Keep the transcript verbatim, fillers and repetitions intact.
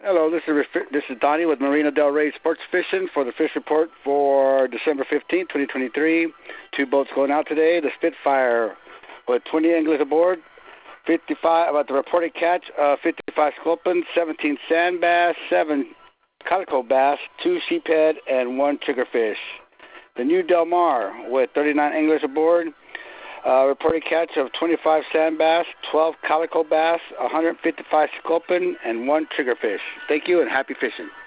Hello, this is this is Donnie with Marina Del Rey Sports Fishing for the fish report for December fifteenth, twenty twenty-three. Two boats going out today. The Spitfire with twenty anglers aboard. fifty-five about the reported catch, uh, fifty-five sculpin, seventeen sand bass, seven calico bass, two sheephead, and one triggerfish. The New Del Mar with thirty-nine anglers aboard. Uh, reported catch of twenty-five sand bass, twelve calico bass, one hundred fifty-five sculpin, and one triggerfish. Thank you and happy fishing.